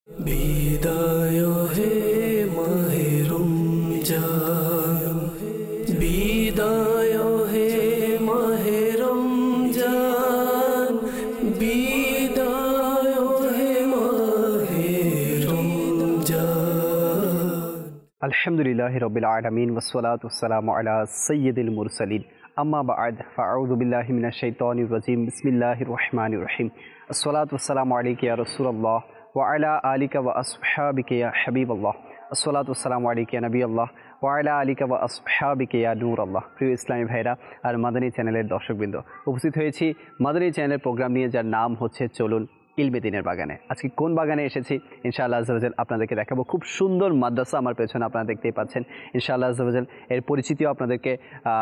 বিদায় হে মাহে রমজান, বিদায় হে মাহে রমজান, বিদায় হে মাহে রমজান। আলহামদুলিল্লাহি রাব্বিল আলামিন ওয়াসসালাতু ওয়াসসালামু আলা সাইয়্যিদিল মুরসালিন আম্মা বা'দ ফাআউযু বিল্লাহি মিনাশ শাইতানির রাজিম বিসমিল্লাহির রহমানির রহিম আসসালাতু ওয়াসসালামু আলাইকা ইয়া রাসূলুল্লাহ ওয়া আলা আলিকা ওয়া আসহাবিকা ইয়া হাবিবাল্লাহ আসসালাতু ওয়াসসালামু আলাইকা ইয়া নবিয়াল্লাহ ওয়া আলা আলিকা ওয়া আসহাবিকা ইয়া নূরাল্লাহ। প্রিয় ইসলামী ভাইরা আর মাদানী চ্যানেলের দর্শকবৃন্দ, উপস্থিত হয়েছি মাদানী চ্যানেলের প্রোগ্রাম নিয়ে, যার নাম হচ্ছে চলুন ইলমে দ্বীনের বাগানে। আজকে কোন বাগানে এসেছি ইনশাআল্লাহ আজ্জা ওয়া জাল আপনাদেরকে দেখাবো। খুব সুন্দর মাদ্রাসা আমার পেছনে আপনারা দেখতেই পাচ্ছেন। ইনশাআল্লাহ আজ্জা ওয়া জাল এর পরিচিতিও আপনাদেরকে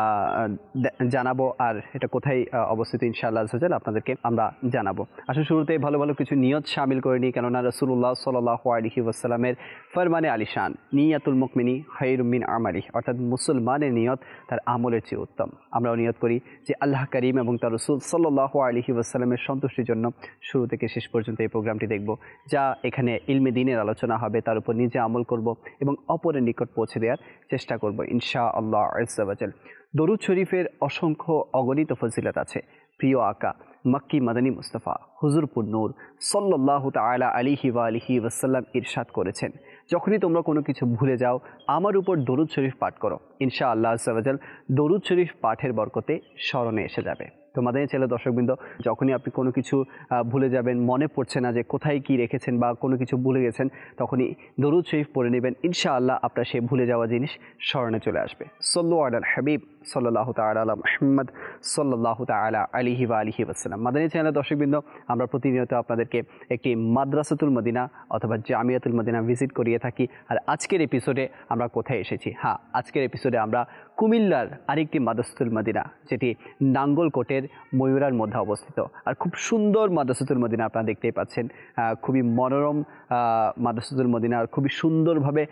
জানাবো, আর এটা কোথায় অবস্থিত ইনশাআল্লাহ আজ্জা ওয়া জাল আপনাদেরকে আমরা জানাবো। আসলে শুরুতেই ভালো ভালো কিছু নিয়ত শামিল করে নিই, কেননা রাসূলুল্লাহ সাল্লাল্লাহু আলাইহি ওয়াসাল্লামের ফরমানে আলিশান, নিয়াতুল মুমিনি খায়রুম মিন আমালি, অর্থাৎ মুসলমানের নিয়ত তার আমলের চেয়ে উত্তম। আমরাও নিয়ত করি যে আল্লাহ করিম এবং তার রাসূল সাল্লাল্লাহু আলাইহি ওয়াসাল্লামের সন্তুষ্টির জন্য শুরু থেকে শেষ পর্যন্ত এই প্রোগ্রামটি দেখব, যা এখানে ইলমে দ্বীনের আলোচনা হবে, তার উপর নিজে আমল করব এবং অপরের নিকট পৌঁছে দেওয়ার চেষ্টা করব ইনশাআল্লাহ আজ্জা ওয়া জাল। দরুদ শরীফের অসংখ্য অগণিত ফজিলত আছে। প্রিয় আকা মক্কি মাদানী মুস্তাফা হুজুরপুর নূর সাল্লাল্লাহু তাআলা আলাইহি ওয়া আলিহি ওয়াসাল্লাম ইরশাদ করেছেন, যখনই তোমরা কোনো কিছু ভুলে যাও আমার উপর দরুদ শরীফ পাঠ করো, ইনশাআল্লাহ আজ্জা ওয়া জাল দরুদ শরীফ পাঠের বরকতে স্মরণে এসে যাবে। তো মাদানী চ্যানেলের দর্শকবৃন্দ, যখনই আপনি কোনো কিছু ভুলে যাবেন, মনে পড়ছে না যে কোথায় কি রেখেছেন বা কোনো কিছু ভুলে গেছেন, তখনই দরুদ শরীফ পড়ে নেবেন, ইনশাআল্লাহ আপনার সেই ভুলে যাওয়া জিনিস স্মরণে চলে আসবে। সাল্লু আলাল হাবিব সাল্লাল্লাহু তাআলা আলা মুহাম্মদ সাল্লাল্লাহু তাআলা আলাইহি ওয়া আলিহি ওয়াসাল্লাম। মাদানী চ্যানেলের দর্শকবৃন্দ, আমরা প্রতিনিয়ত আপনাদেরকে একটি মাদ্রাসাতুল মদিনা অথবা জামিয়াতুল মদিনা ভিজিট করিয়ে থাকি। আর আজকের এপিসোডে আমরা কোথায় এসেছি? হ্যাঁ, আজকের এপিসোডে আমরা কুমিল্লার আরেকটি মাদ্রাসাতুল মদিনা, যেটি নাঙ্গলকোটের ময়ূরার মধ্যে অবস্থিত। আর খুব সুন্দর মাদ্রাসাতুল মদিনা আপনারা দেখতেই পাচ্ছেন, খুবই মনোরম মাদ্রাসাতুল মদিনা, আর খুবই সুন্দরভাবে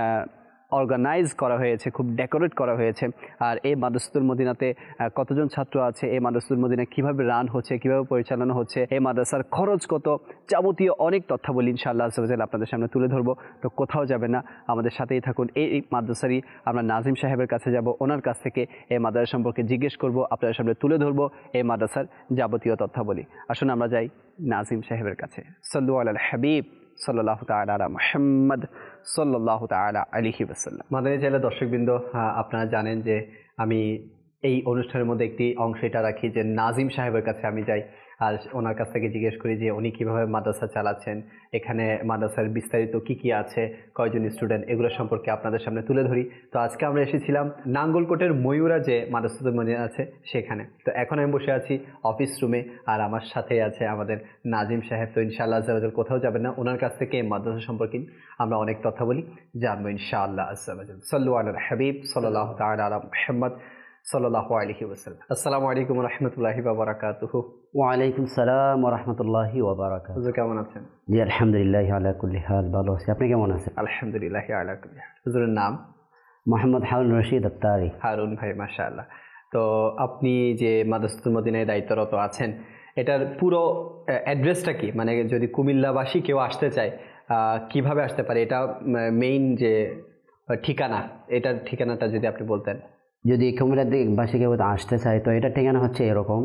অর্গানাইজ করা হয়েছে, খুব ডেকোরেট করা হয়েছে। আর এই মাদ্রাসাতুল মদিনাতে কতজন ছাত্র আছে, এই মাদ্রাসাতুল মদিনা কীভাবে রান হচ্ছে, কীভাবে পরিচালনা হচ্ছে, এই মাদ্রাসার খরচ কত, যাবতীয় অনেক তথ্যাবলী ইনশাআল্লাহ আজ্জা ওয়া জাল আপনাদের সামনে তুলে ধরবো। তো কোথাও যাবেন না, আমাদের সাথেই থাকুন। এই মাদ্রাসারই আমরা নাজিম সাহেবের কাছে যাব, ওনার কাছ থেকে এই মাদ্রাসা সম্পর্কে জিজ্ঞেস করব, আপনাদের সামনে তুলে ধরবো এই মাদ্রাসার যাবতীয় তথ্যাবলী। আসুন আমরা যাই নাজিম সাহেবের কাছে। সাল্লু আলাল হাবিব সাল্লাল্লাহু তাআলা আলা মুহাম্মদ সাল্লাল্লাহু তাআলা আলাইহি ওয়াসাল্লাম। মাদানী চ্যানেলের দর্শকবৃন্দ, আপনারা জানেন যে আমি এই অনুষ্ঠানের মধ্যে একটি অংশ এটা রাখি যে নাজিম সাহেবের কাছে আমি যাই, আর ওনার কাছ থেকে জিজ্ঞেস করি যে উনি কীভাবে মাদ্রাসা চালাচ্ছেন, এখানে মাদ্রাসার বিস্তারিত কী কী আছে, কয়জন স্টুডেন্ট, এগুলো সম্পর্কে আপনাদের সামনে তুলে ধরি। তো আজকে আমরা এসেছিলাম নাঙ্গলকোটের ময়ূরা যে মাদ্রাসাতুল মদিনা আছে সেখানে। তো এখন আমি বসে আছি অফিস রুমে, আর আমার সাথে আছে আমাদের নাজিম সাহেব। তো ইনশাআল্লাহ আজ্জা ওয়া জাল কোথাও যাবেন না, ওনার কাছ থেকে এই মাদ্রাসা সম্পর্কে আমরা অনেক তথ্যাবলী জানবো ইনশাআল্লাহ আজ্জা ওয়া জাল। সাল্লু আলাল হাবিব সাল্লাল্লাহু তাআলা আলা মুহাম্মদ সাল্লাল্লাহু আলাইহি ওয়াসাল্লাম। আসসালামু আলাইকুম ওয়া রাহমাতুল্লাহি ওয়া বারাকাতুহু। ওয়া আলাইকুম সালাম ওয়া রাহমাতুল্লাহি ওয়া বারাকাতুহু। হুজুর কেমন আছেন? জি আলহামদুলিল্লাহ আলা কুল্লি হাল, ভালো আছি। আপনি কেমন আছেন? আলহামদুলিল্লাহ আলা কুল্লি হাল। হুজুরের নাম? মোহাম্মদ হারুন রশিদ আত্তারি। হারুন ভাই, মাশাআল্লাহ। তো আপনি যে মাদ্রাসাতুল মদিনায় দায়িত্বরত আছেন, এটার পুরো অ্যাড্রেসটা কি? মানে যদি কুমিল্লাবাসী কেউ আসতে চায় কিভাবে আসতে পারে? এটা মেইন যে ঠিকানা, এটার ঠিকানাটা যদি আপনি বলতেন। যদি কুমিল্লাবাসী কেউ আসতে চায় তো এটার ঠিকানা হচ্ছে এরকম,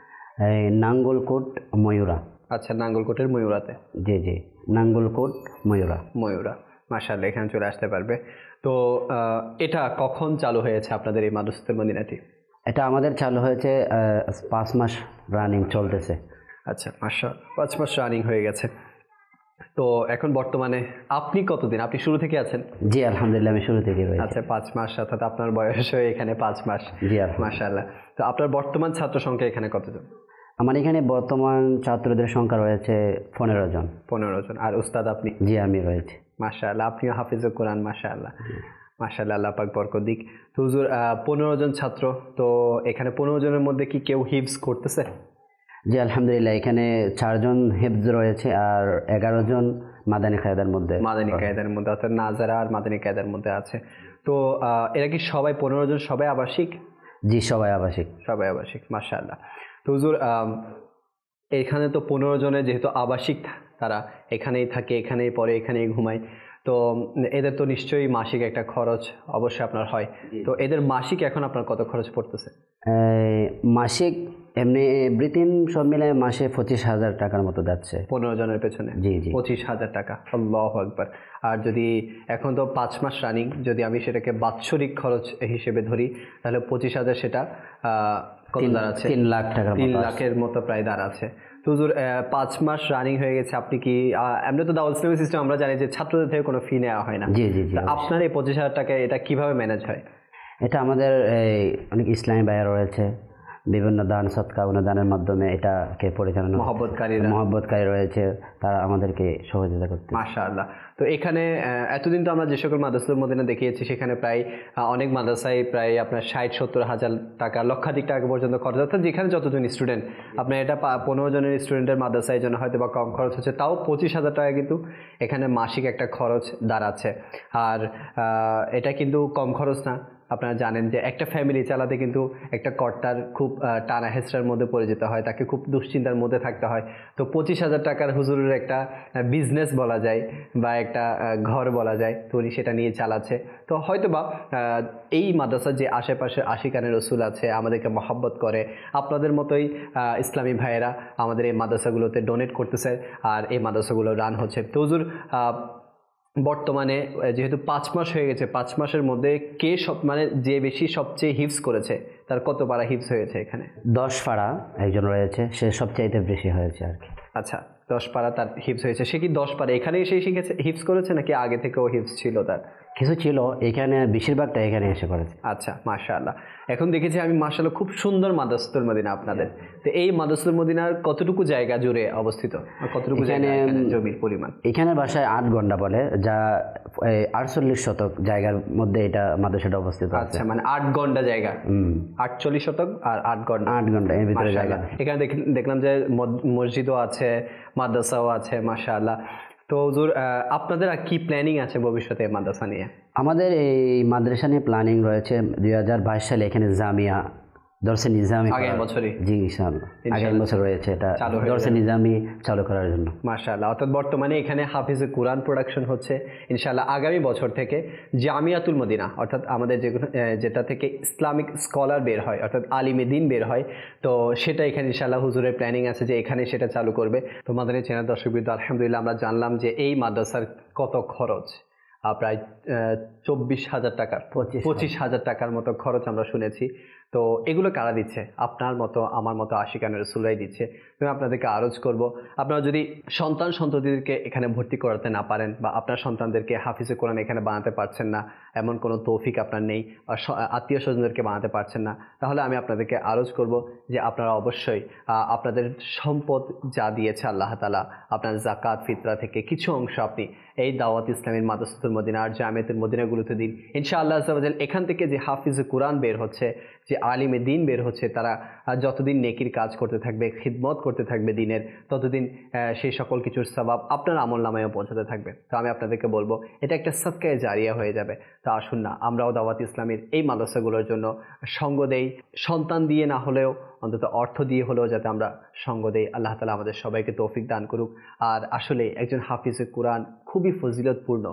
নাঙ্গলকোট ময়ূরা। আচ্ছা, নাঙ্গলকোটের ময়ূরাতে? জি জি, নাঙ্গলকোট ময়ূরা। ময়ূরা, মাশাআল্লাহ, এখানে চলে আসতে পারবে। তো এটা কখন চালু হয়েছে আপনাদের এই মাদ্রাসাতুল মদিনাটি? এটা আমাদের চালু হয়েছে 5 মাস রানিং চলতেছে। আচ্ছা, মাশাআল্লাহ, 5 মাস রানিং হয়ে গেছে। তো এখন বর্তমানে আপনি কতদিন? আপনি শুরু থেকে আছেন? জি আলহামদুলিল্লাহ, আমি শুরু থেকে রয়েছি। আচ্ছা, 5 মাস, অর্থাৎ আপনার বয়স হয়ে এখানে 5 মাস। জি মাশাআল্লাহ। তো আপনার বর্তমান ছাত্র সংখ্যা এখানে কতজন? আমার এখানে বর্তমান ছাত্রদের সংখ্যা রয়েছে 15 জন। 15 জন। আর উস্তাদ আপনি? জি আমি রয়েছি। মাশাআল্লাহ, আপনিও হাফিজুল কোরআন, মাশাআল্লাহ মাশাআল্লাহ, আল্লাহ পাক বরকত দিক। তো হুজুর 15 জন ছাত্র, তো এখানে 15 জনের মধ্যে কি কেউ হিফজ করতেছে? জি আলহামদুলিল্লাহ, এখানে 4 জন হিফজ রয়েছে আর 11 জন মাদানী কায়দার মধ্যে। মাদানী কায়দার মধ্যে, অর্থাৎ নাজারা আর মাদানী কায়দার মধ্যে আছে। তো এরা কি সবাই 15 জন সবাই আবাসিক? জি সবাই আবাসিক। সবাই আবাসিক, মাশাআল্লাহ। তো হুজুর এখানে তো 15 জনের যেহেতু আবাসিক তারা এখানেই থাকে, এখানেই পড়ে, এখানেই ঘুমায়। তো এদের তো নিশ্চয়ই মাসিক একটা খরচ অবশ্যই আপনার হয়। তো এদের মাসিক এখন আপনার কত খরচ পড়তেছে? মাসিক এমনি এভরিথিং সব মিলে মাসে 25,000 টাকার মতো যাচ্ছে 15 জনের পেছনে। জি জি 25,000 টাকা, আল্লাহু আকবার। আর যদি এখন তো 5 মাস রানিং, যদি আমি সেটাকে বাৎসরিক খরচ হিসেবে ধরি তাহলে 25,000 সেটা কত দাঁড়াচ্ছে? 3 লাখ টাকার 3 মতো লাখের মতো প্রায় দাঁড়াচ্ছে। তো হুজুর 5 মাস রানিং হয়ে গেছে, আপনি কি এমনি তো দাওয়াত ইসলামী সিস্টেম আমরা জানি যে ছাত্রদের থেকে কোনো ফি নেওয়া হয় না। জি জি জি তো আপনার এই 25,000 টাকা এটা কিভাবে ম্যানেজ হয়? এটা আমাদের অনেক ইসলামী ভাইয়া রয়েছে, বিভিন্ন দান সৎকা অনুদানের মাধ্যমে এটাকে পরিচালনা মহব্বতকারী রয়েছে, তারা আমাদেরকে সহযোগিতা করতে। মাশাআল্লাহ। তো এখানে এতদিন তো আমরা যে সকল মাদ্রাসার মদিনা দেখিয়েছি সেখানে প্রায় অনেক মাদ্রাসায় প্রায় আপনার 60-70 হাজার টাকা, লক্ষাধিক টাকা পর্যন্ত খরচ, অর্থাৎ যেখানে যতজন স্টুডেন্ট, আপনার এটা 15 জনের স্টুডেন্টের মাদ্রাসায় জন্য হয়তো বা কম খরচ হচ্ছে, তাও 25,000 টাকা কিন্তু এখানে মাসিক একটা খরচ দাঁড়াচ্ছে। আর এটা কিন্তু কম খরচ না। আপনারা জানেন যে একটা ফ্যামিলি চালাতে কিন্তু একটা কর্তার খুব টানা হেঁচড়ার মধ্যে পড়ে যেতে হয়, তাকে খুব দুশ্চিন্তার মধ্যে থাকতে হয়। তো 25,000 টাকার হুজুরের একটা বিজনেস বলা যায় বা একটা ঘর বলা যায়, তো উনি সেটা নিয়ে চালাচ্ছে। তো হয়তোবা এই মাদ্রাসার যে আশেপাশে আশিকানে রসুল আছে, আমাদেরকে মহব্বত করে, আপনাদের মতোই ইসলামী ভাইয়েরা আমাদের এই মাদ্রাসাগুলোতে ডোনেট করতেছে আর এই মাদ্রাসাগুলো রান হচ্ছে। তো হুজুর বর্তমানে যেহেতু 5 মাস হয়ে গেছে, 5 মাসের মধ্যে কে মানে যে বেশি সবচেয়ে হিফজ করেছে, তার কত পারা হিফজ হয়েছে এখানে? 10 পারা একজন রয়েছে, সে সবচাইতে বেশি হয়েছে আর কি। আচ্ছা, 10 পারা তার হিফজ হয়েছে। সে কি 10 পারা এখানে এসে শিখেছে, হিফজ করেছে, নাকি আগে থেকেও হিফজ ছিল তার? কিছু ছিল, এখানে বেশিরভাগটা এখানে এসে করেছে। আচ্ছা, মাশাআল্লাহ। এখন দেখেছি আমি মাশাআল্লাহ খুব সুন্দর মাদ্রাসাতুল মদিনা আপনাদের। তো এই মাদ্রাসাতুল মদিনার কতটুকু জায়গা জুড়ে অবস্থিত, কতটুকু জায়গা জমির পরিমাণ? এখানে বাসায় 8 ঘন্টা বলে, যা 48 শতক জায়গার মধ্যে এটা মাদ্রাসাটা অবস্থিত। আচ্ছা, মানে 8 ঘন্টা জায়গা, 48 শতক আর 8 ঘন্টা এর ভিতরে জায়গা। এখানে দেখলাম যে মসজিদও আছে, মাদ্রাসাও আছে, মাশাআল্লাহ। তো হুজুর আপনাদের কি প্ল্যানিং আছে ভবিষ্যতে মাদ্রাসা নিয়ে? আমাদের এই মাদ্রাসা নিয়ে প্ল্যানিং রয়েছে 2022 সালে এখানে জামিয়া দরসে নিজামি আগামী বছরই। জি ইনশাআল্লাহ আগামী বছর রয়েছে এটা দরসে নিজামি চালু করার জন্য। মাশাআল্লাহ। অর্থাৎ বর্তমানে এখানে হাফিজে কুরআন প্রোডাকশন হচ্ছে, ইনশাআল্লাহ আগামী বছর থেকে জামিয়াতুল মদিনা, অর্থাৎ আমাদের যেটা থেকে ইসলামিক স্কলার বের হয়, অর্থাৎ আলিমে দিন বের হয়, তো সেটা এখানে ইনশাআল্লাহ হুজুরের প্ল্যানিং আছে যে এখানে সেটা চালু করবে। তো মাদানী চ্যানেল দর্শকবৃন্দ, আলহামদুলিল্লাহ আমরা জানলাম যে এই মাদ্রাসার কত খরচ, প্রায় 24,000 টাকার 25,000 টাকার মতো খরচ আমরা শুনেছি। তো এগুলো কারা দিচ্ছে? আপনার মতো আমার মতো আশিকানে রাসূলরাই দিচ্ছে। আমি আপনাদেরকে আরজ করব, আপনারা যদি সন্ততিদেরকে এখানে ভর্তি করাতে না পারেন বা আপনার সন্তানদেরকে হাফিজে কোরআন এখানে বানাতে পারছেন না, এমন কোনো তৌফিক আপনার নেই, বা আত্মীয় স্বজনদেরকে বানাতে পারছেন না, তাহলে আমি আপনাদেরকে আরজ করব যে আপনারা অবশ্যই আপনাদের সম্পদ যা দিয়েছে আল্লাহ তাআলা, আপনার যাকাত ফিতরা থেকে কিছু অংশ আপনি এই দাওয়াত ইসলামীর মাদ্রাসাতুল মদিনা আর জামিয়াতুল মদিনাগুলোতে দিন। ইনশাআল্লাহ আজ্জা ওয়া জাল এখান থেকে যে হাফিজে কুরআন বের হচ্ছে, যে আলিমে দিন বের হচ্ছে, তারা যতদিন নেকির কাজ করতে থাকবে, খিদমত করতে থাকবে দিনের, ততদিন সেই সকল কিছুর সওয়াব আপনার আমলনামায়ও পৌঁছাতে থাকবে। তো আমি আপনাদেরকে বলবো এটা একটা সাদকায়ে জারিয়া হয়ে যাবে। তো আসুন না আমরাও দাওয়াত ইসলামীর এই মাদ্রাসাগুলোর জন্য সঙ্গ দেই, সন্তান দিয়ে না হলেও অন্তত অর্থ দিয়ে হলেও যাতে আমরা সঙ্গ দেই। আল্লাহ তাআলা আমাদের সবাইকে তৌফিক দান করুক। আর আসলে একজন হাফিজে কুরআন খুবই ফজিলতপূর্ণ।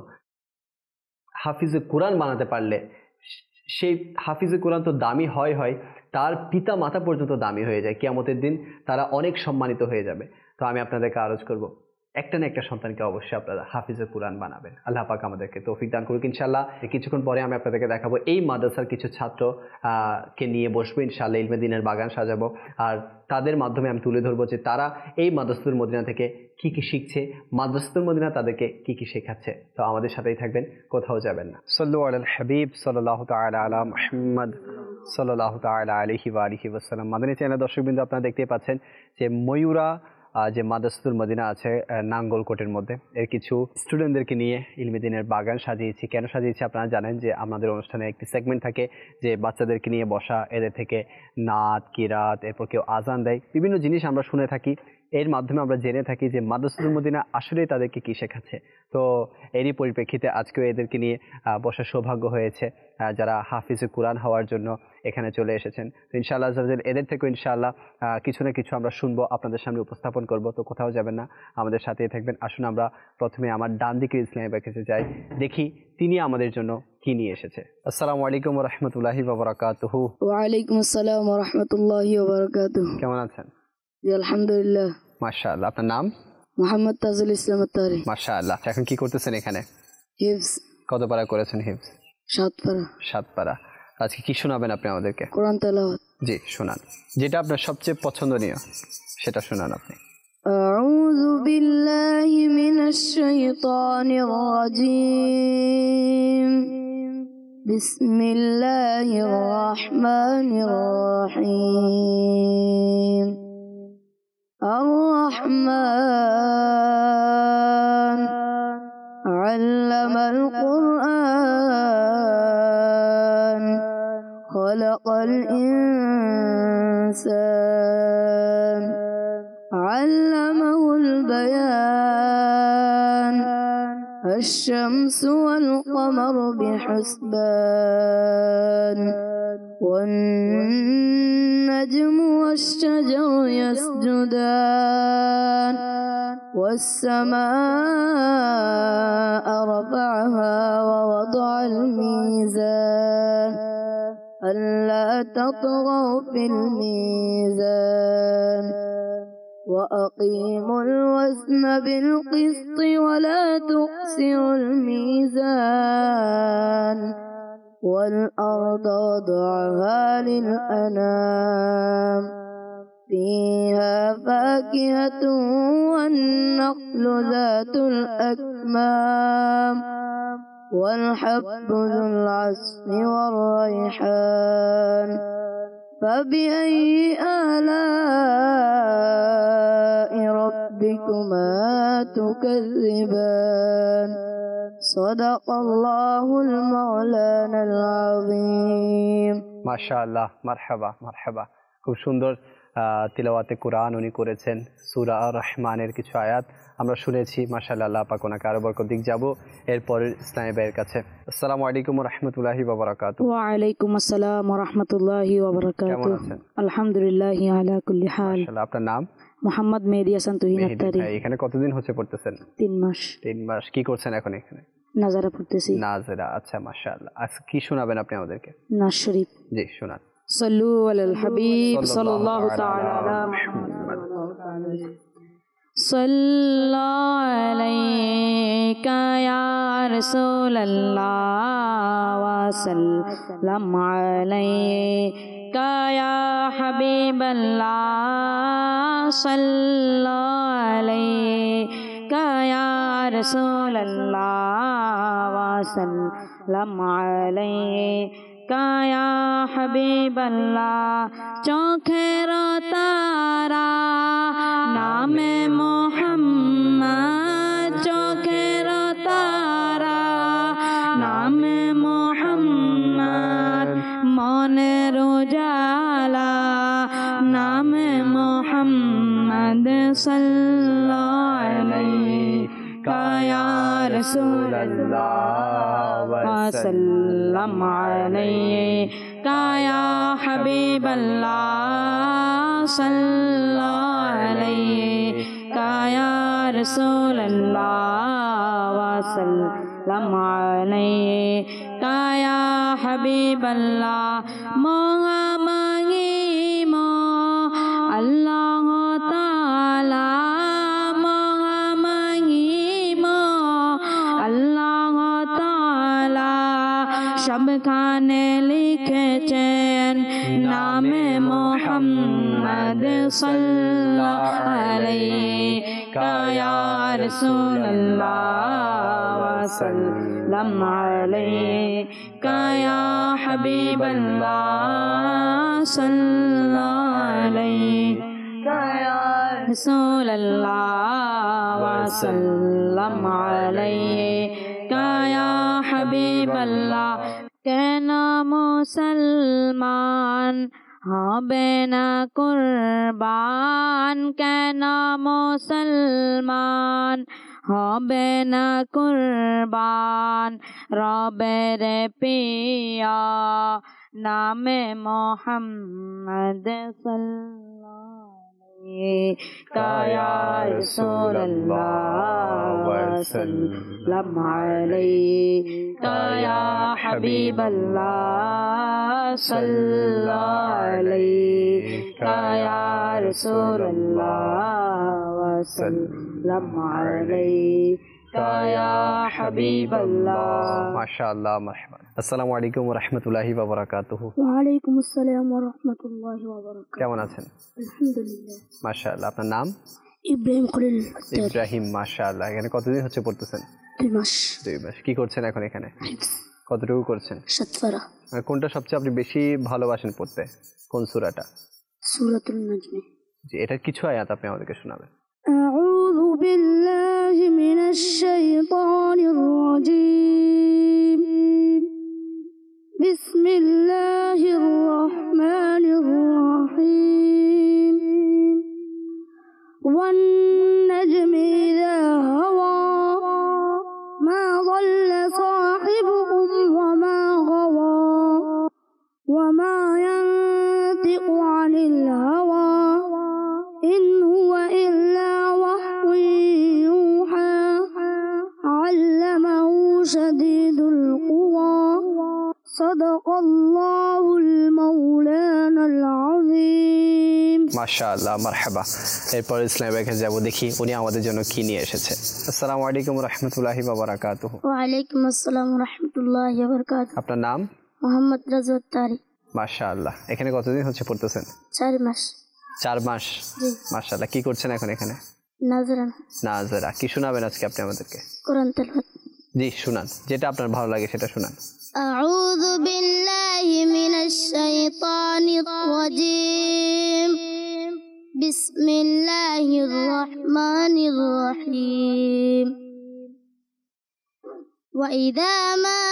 হাফিজে কুরআন বানাতে পারলে সেই হাফিজে কোরআন তো দামি হয়, তার পিতা মাতা পর্যন্ত দামি হয়ে যায়, কিয়ামতের দিন তারা অনেক সম্মানিত হয়ে যাবে। তো আমি আপনাদেরকে আরজ করব, একটা না একটা সন্তানকে অবশ্যই আপনারা হাফিজে কুরআন বানাবেন। আল্লাহ পাক আমাদেরকে তৌফিক দান করুক ইনশাআল্লাহ। কিছুক্ষণ পরে আমি আপনাদেরকে দেখাবো এই মাদ্রাসার কিছু ছাত্র কে নিয়ে বসবো ইনশাআল্লাহ, ইলমে দিনের বাগান সাজাবো, আর তাদের মাধ্যমে আমি তুলে ধরবো যে তারা এই মাদ্রাসাতুল মদিনা থেকে কি কি শিখছে, মাদ্রাসাতুল মদিনা তাদেরকে কি কি শেখাচ্ছে। তো আমাদের সাথেই থাকবেন, কোথাও যাবেন না। সাল্লু আলাল হাবিব সাল্লাল্লাহু তাআলা আলা মুহাম্মদ সাল্লাল্লাহু তাআলা আলাইহি ওয়া আলিহি ওয়াসাল্লাম। মাদানী চ্যানেল দর্শকবৃন্দ, আপনারা দেখতেই পাচ্ছেন যে ময়ূরা যে মাদ্রাসাতুল মদিনা আছে নাঙ্গলকোটের মধ্যে, এর কিছু স্টুডেন্টদেরকে নিয়ে ইলমে দিনের বাগান সাজিয়েছি। কেন সাজিয়েছি আপনারা জানেন যে আমাদের অনুষ্ঠানে একটি সেগমেন্ট থাকে যে বাচ্চাদেরকে নিয়ে বসা, এদের থেকে নাত কিরাত, এরপর কেউ আজান দেয়, বিভিন্ন জিনিস আমরা শুনে থাকি। এর মাধ্যমে আমরা জেনে থাকি যে মাদ্রাসাতুল মদিনা আসলেই তাদেরকে কী শেখাচ্ছে। তো এরই পরিপ্রেক্ষিতে আজকেও এদেরকে নিয়ে বসার সৌভাগ্য হয়েছে, যারা হাফিজে কুরআন হওয়ার জন্য এখানে চলে এসেছেন। তো ইনশাআল্লাহ এদের থেকেও ইনশাআল্লাহ কিছু না কিছু আমরা শুনবো, আপনাদের সামনে উপস্থাপন করব। তো কোথাও যাবেন না, আমাদের সাথেই থাকবেন। আসুন আমরা প্রথমে আমার ডান দিকের ইসলামী ভাইয়ের কাছে যাই, দেখি তিনি আমাদের জন্য কি নিয়ে এসেছে। আসসালামু আলাইকুম ওয়া রাহমাতুল্লাহি ওয়া বারাকাতুহু। ওয়া আলাইকুম আসসালাম ওয়া রাহমাতুল্লাহি ওয়া বারাকাতুহু। কেমন আছেন? জি আলহামদুলিল্লাহ। মাশাআল্লাহ। আপনার নাম? মোহাম্মদ তাজুল ইসলাম আত্তারি। মাশাআল্লাহ। এখন কি করতেছেন এখানে? হিফজ। কত পারা করেছেন হিফজ? 7 পারা। 7 পারা। আজকে কি শোনাবেন আপনি আমাদেরকে? কোরআন তেলাওয়াত। জি শোনান, যেটা আপনার সবচেয়ে পছন্দনীয় সেটা শোনান আপনি। أعوذ بالله من الشيطان الرجيم بسم الله الرحمن الرحيم الرحمن علم القرآن خلق الإنسان علمه البيان الشمس والقمر بحسبان والنجم والشجر يسجدان والسماء رفعها ووضع الميزان ألا تطغوا في الميزان وأقيموا الوزن بالقسط ولا تخسروا الميزان والأرض وضعها للأنام فيها فاكهة والنخل ذات الأكمام والحب ذو العصف والريحان فبأي آلاء ربكما تكذبان صدق الله المولانا العظيم। মাশাআল্লাহ, মারহাবা মারহাবা। খুব সুন্দর তিলাওয়াতে কোরআন উনি করেছেন। সূরা আর রহমানের কিছু আয়াত আমরা শুনেছি। মাশাআল্লাহ, আল্লাহ পাক ওনাকে আরো বরকত দিক। যাব এরপর ইসলামী ভাইয়ের কাছে। আসসালামু আলাইকুম ওয়া রাহমাতুল্লাহি ওয়া বারাকাতুহু। ওয়া আলাইকুম আসসালাম ওয়া রাহমাতুল্লাহি ওয়া বারাকাতুহু। কেমন আছেন? আলহামদুলিল্লাহ আলা কুল্লি হাল। মাশাআল্লাহ। আপনার নাম? মোহাম্মদ মেহেদী হাসান তুহিন আত্তারি। এখানে কতদিন হচ্ছে পড়তেছেন? 3 মাস। 3 মাস। কি করছেন এখন এখানে? নাজারা পড়তেছি। নাজরা। আচ্ছা মাশাআল্লাহ। আজকে কি শোনাবেন আপনি আমাদেরকে? নাজ শরীফ। জি শোনান। صلوا على الحبيب صلى الله تعالى على محمد صلى عليك يا رسول الله وسلم عليك يا حبيب الله صلى عليك يا رسول الله وسلم عليك या हबीब अल्लाह चौखेर तारा नाम मोहम्मद चौखेर तारा नाम मोहम्मद मनेर उजाला नाम मोहम्मद सल्लल्लाहु अलैहि या रसूल अल्लाह वसल्लम अलैका या हबीब अल्लाह सल्लल्लाहु अलैका या रसूल अल्लाह वसल्लम अलैका या हबीब अल्लाह मोहा मांगी मो अल्लाह ताला मोहा मांगी मो अल्लाह ताला सब खाने लिखेছেন नामे मोहम्मद सल्लल्लाहु अलैका या रसूल अल्लाह वसल्लम अलैका या हबीब अल्लाह सल्लल्लाहु अलैका या रसूल अल्लाह वसल्लम अलैका या हबीब अल्लाह कहना मुसलमान হবে না কুরবান কেন মুসলমান, হবে না কুরবান রবের প্রিয় নামে মোহাম্মদ সাল্লাল্লাহু ইয়া রাসূলুল্লাহ ওয়াসাল্লাম আলাইকা ইয়া হাবিবাল্লাহ সাল্লাল্লাহু আলাইকা ইয়া রাসূলুল্লাহ ওয়াসাল্লাম আলাইকা ইয়া হাবিবাল্লাহ। মাশাআল্লাহ, মারহাবা। আসসালামু আলাইকুম ওয়া রাহমাতুল্লাহি ওয়া বারাকাতুহু। ওয়া আলাইকুম আসসালাম ওয়া রাহমাতুল্লাহি ওয়া বারাকাতুহু। কেমন আছেন? আলহামদুলিল্লাহ। মাশাআল্লাহ। আপনার নাম? ইব্রাহিম খলিল আক্তার। ইব্রাহিম, মাশাআল্লাহ। এখানে কতদিন হচ্ছে পড়তেছেন? 2 মাস। 2 মাস। কি করছেন এখন এখানে? কতটুকু করছেন? সাতফারা। আর কোনটা সবচেয়ে আপনি বেশি ভালোবাসেন পড়তে? কোন সূরাটা? সূরাতুল নাজম। জি, এটার কিছু আয়াত আপনি আমাদেরকে শোনাবেন। আউযু বিল্লাহি মিনাশ শাইতানির রাজীম। বিসমিল্লাহির রহমানির রহিম। ওয়ান নাজমি ইযা হাওয়া মা ضل صاحبكم وما غوى وما ينطق عن الهوى إن هو إلا وحي يوحى علمه شديد القوى صدق الله المولانا العظيم। মাশাআল্লাহ, মারহাবা। এরপর ইসলামী ব্যাংকে যাব, দেখি উনি আমাদের জন্য কি নিয়ে এসেছে। আসসালামু আলাইকুম ওয়া রাহমাতুল্লাহি ওয়া বারাকাতুহু। ওয়া আলাইকুম আসসালাম ওয়া রাহমাতুল্লাহি ওয়া বারাকাতুহু। আপনার নাম? মোহাম্মদ রাজওয়াত তারিক। মাশাআল্লাহ। এখানে কতদিন হচ্ছে পড়তেছেন? 4 মাস। 4 মাস। জি। মাশাআল্লাহ। কি করছেন এখন এখানে? নাজরান। নাজরা। কি শোনাবেন আজকে আপনি আমাদেরকে? কোরআন তেলাওয়াত। জি, শুনান। যেটা আপনার ভালো লাগে সেটা শুনান। أعوذ بالله من الشيطان الرجيم. بسم الله الرحمن الرحيم. وإذا ما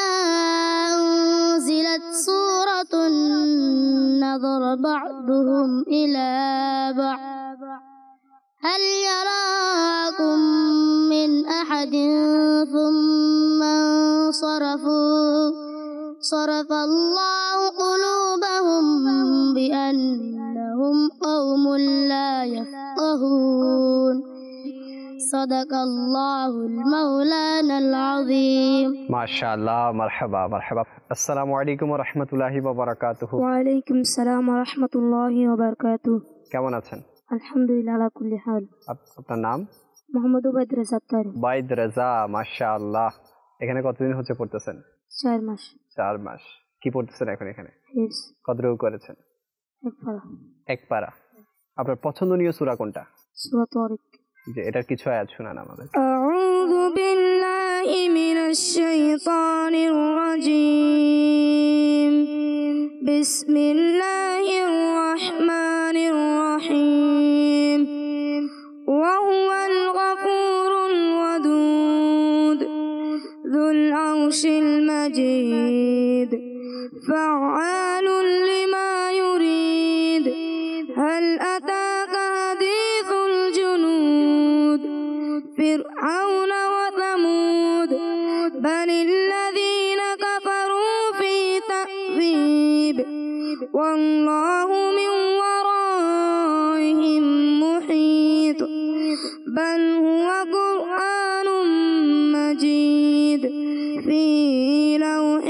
أنزلت سورة نظر بعضهم إلى بعض هل يراكم من أحد ثم انصرفوا صرف الله قلوبهم بأنهم قوم لا يفقهون صدق الله المولانا العظيم। মাশাআল্লাহ, মারহাবা, মারহাবা। আসসালামু আলাইকুম ওয়া রাহমাতুল্লাহি ওয়া বারাকাতুহু। ওয়ালাইকুম আসসালাম ওয়া রাহমাতুল্লাহি ওয়া বারাকাতুহু। কেমন আছেন? আলহামদুলিল্লাহ আলা কুল্লি হাল। আপনার নাম? মোহাম্মদ উবাইদ রাজা তারিক। বাইদ রাজা, মাশাআল্লাহ। এখানে কতদিন হচ্ছে পড়তেছেন? 4 মাস। 4 মাস। কি পড়তেছেন এখন এখানে? হিফজ। কতটুকু করেছেন? 1 পারা। 1 পারা। আপনার পছন্দনীয় সূরা কোনটা? সূরা তারিক। যে এটার কিছু আয়াত শোনান আমাদের। আউযু বিল্লাহি মিনাশ শাইতানির রাজীম। বিসমিল্লাহির রহমানির রহিম। ওয়া হুয়াল গফুরুল ওয়াদুদ যুল আরশিল মাজিদ ফাআলুল লিমা ইউরিদ হাল আতাকা হাদিসুল জুনুদ فرعون وثمود بل الذين كفروا في تأثيب والله من ورائهم محيط بل هو قرآن مجيد في لوح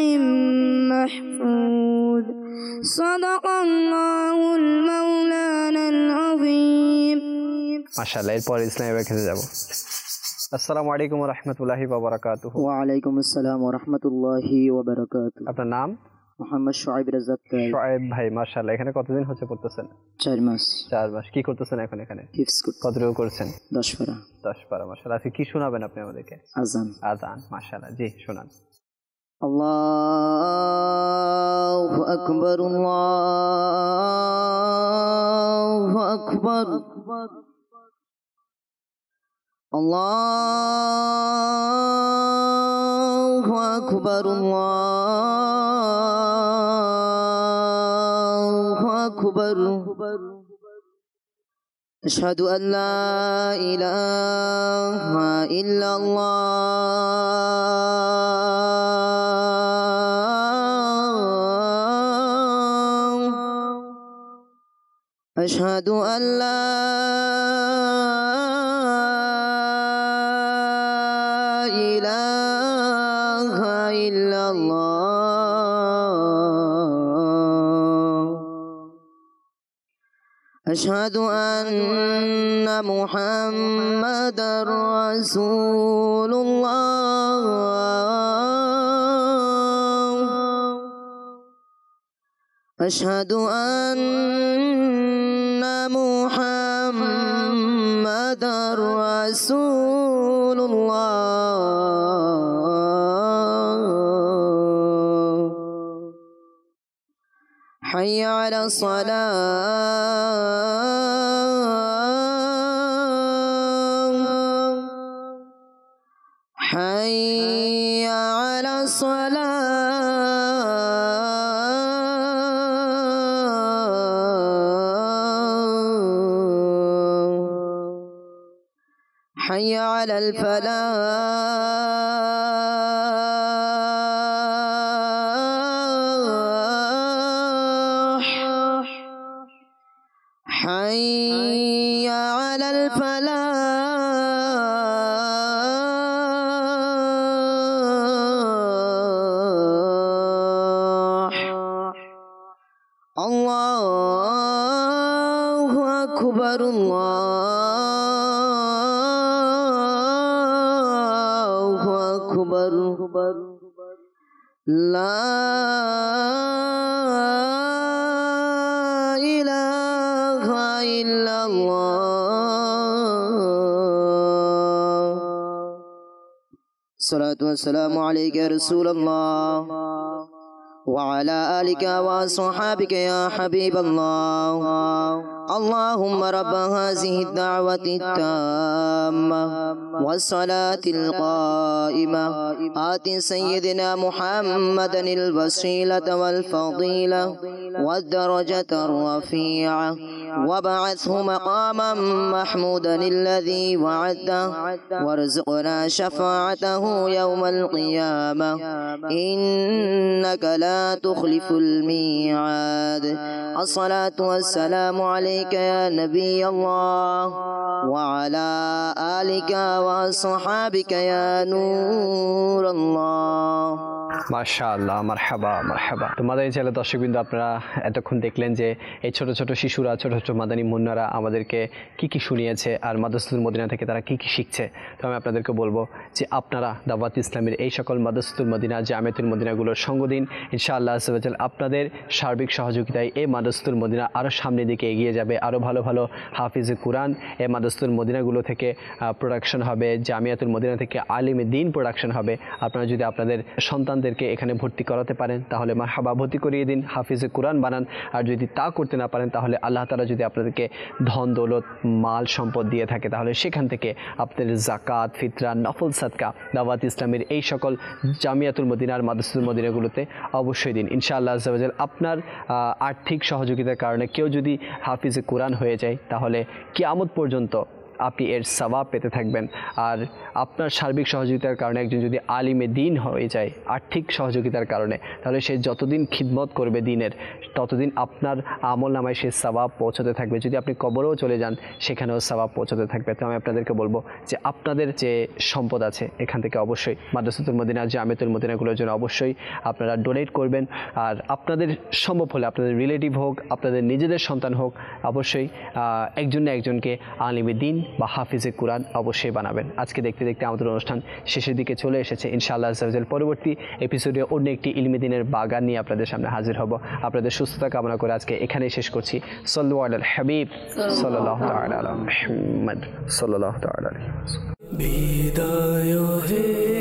محفوظ صدق الله المولانا العظيم। মাশাআল্লাহ। এরপর ইসলামী ব্যাংকে যাব। আসসালামু আলাইকুম ওয়া রাহমাতুল্লাহি ওয়া বারাকাতুহু। ওয়া আলাইকুম আসসালাম ওয়া রাহমাতুল্লাহি ওয়া বারাকাতুহু। আপনার নাম? মোহাম্মদ শুআইব রাজা তারিক। শুআইব ভাই, মাশাআল্লাহ। এখানে কতদিন হচ্ছে পড়তেছেন? 4 মাস। 4 মাস। কি করতেছেন এখন এখানে? হিফজ করতে। কতটুকু করছেন? 10 পারা। 10 পারা। মাশাআল্লাহ। আজকে কি শোনাবেন আপনি আমাদেরকে? আযান। আযান, মাশাআল্লাহ। জি, শোনান। আল্লাহু আকবার আল্লাহু আকবার আল্লাহু আকবার আল্লাহু أكبر أشهد أن لا إله إلا الله أشهد أن لا إله إلا الله أشهد أن محمدا رسول الله أشهد أن محمدا رسول الله حي على الصلاة حي على الصلاة حي على الفلاح حي على الفلاح الله أكبر الله أكبر لا إله إلا الله الصلاة والسلام عليك يا رسول الله وعلى آلك وصحابك يا حبيب الله اللهم رب هذه الدعوة التامة والصلاة القائمة آت سيدنا محمدا الوسيلة والفضيلة والدرجة الرفيعة وبعثه مقاما محمودا الذي وعده وارزقنا شفاعته يوم القيامة إنك لا تخلف الميعاد الصلاة والسلام عليك يا نبي الله وعلى آلك وصحابك يا نور الله মাশাআল্লাহ মারহাবা মারহাবা। তো মাদানী চ্যানেলের দর্শকবৃন্দ, আপনারা এতক্ষণ দেখলেন যে এই ছোট ছোট শিশুরা, ছোট ছোট মাদানী মুন্নারা আমাদেরকে কি কি শুনিয়েছে আর মাদ্রাসাতুল মদিনা থেকে তারা কি কি শিখছে। তো আমি আপনাদেরকে বলবো যে আপনারা দাওয়াত ইসলামের এই সকল মাদ্রাসাতুল মদিনা, জামিয়াতুল মদিনাগুলোর সঙ্গ দিন। ইনশাআল্লাহ আযজা ওয়া জাল আপনাদের সার্বিক সহযোগিতায় এই মাদ্রাসাতুল মদিনা আরও সামনের দিকে এগিয়ে যাবে। আরও ভালো ভালো হাফিজে কুরআন এই মাদ্রাসাতুল মদিনাগুলো থেকে প্রোডাকশন হবে, জামিয়াতুল মদিনা থেকে আলিমে দ্বীন প্রোডাকশন হবে। আপনারা যদি আপনাদের সন্তানদেরকে এখানে ভর্তি করাতে পারেন তাহলে মারহাবা, ভর্তি করিয়ে দিন, হাফিজে কুরআন বানান। আর যদি তা করতে না পারেন তাহলে আল্লাহ তাআলা যদি আপনাদেরকে ধন দৌলত মাল সম্পদ দিয়ে থাকে তাহলে সেখান থেকে আপনাদের জাকাত, ফিতরা, নফল সাদকা দাওয়াত ইসলামের এই সকল জামিয়াতুল মদিনার, মাদ্রাসাতুল মদিনাগুলোতে অবশ্যই দিন। ইনশাআল্লাহ আযজা ওয়া জাল আপনার আর্থিক সহযোগিতার কারণে কেউ যদি হাফিজে কুরআন হয়ে যায় তাহলে কিয়ামত পর্যন্ত আপনি এর সওয়াব পেতে থাকবেন। আর আপনার সার্বিক সহযোগিতার কারণে একজন যদি আলিমে দ্বীন হয়ে যায় আর্থিক সহযোগিতার কারণে, তাহলে সে যতদিন খিদমত করবে দ্বীনের ততদিন আপনার আমল নামায় সে সওয়াব পৌঁছতে থাকবে। যদি আপনি কবরেও চলে যান সেখানেও সওয়াব পৌঁছতে থাকবে। তো আমি আপনাদেরকে বলবো যে আপনাদের যে সম্পদ আছে এখান থেকে অবশ্যই মাদ্রাসাতুল মদিনা, জামিয়াতুল মদিনাগুলোর জন্য অবশ্যই আপনারা ডোনেট করবেন। আর আপনাদের সম্ভব হলে আপনাদের রিলেটিভ হোক, আপনাদের নিজেদের সন্তান হোক, অবশ্যই একজন না একজনকে আলিমে দ্বীন বা হাফিজে কুরআন অবশ্যই বানাবেন। আজকে দেখতে দেখতে আমাদের অনুষ্ঠান শেষের দিকে চলে এসেছে। ইনশাআল্লাহ আযজা ওয়া জাল পরবর্তী এপিসোডে অন্য একটি ইলমে দ্বীনের বাগান নিয়ে আপনাদের সামনে হাজির হব। আপনাদের সুস্থতা কামনা করে আজকে এখানেই শেষ করছি। সাল্লু আলাল হাবিব সাল্লাল্লাহু তাআলা আলা মুহাম্মদ সাল্লাল্লাহু তাআলা আলাইহি ওয়াসাল্লাম। বিদায় হে